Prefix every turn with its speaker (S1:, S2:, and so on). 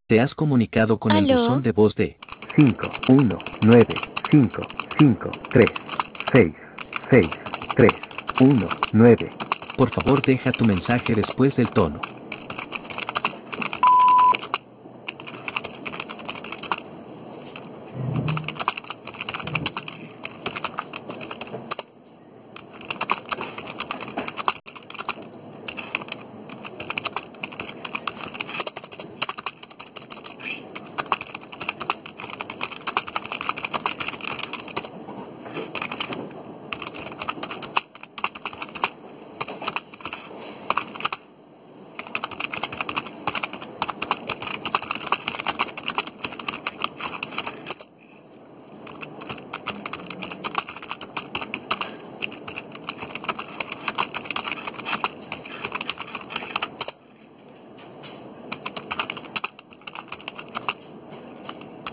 S1: Te has comunicado con el buzón
S2: ¿Aló?
S1: de voz de 51955366631 9. Por favor, deja tu mensaje después del tono.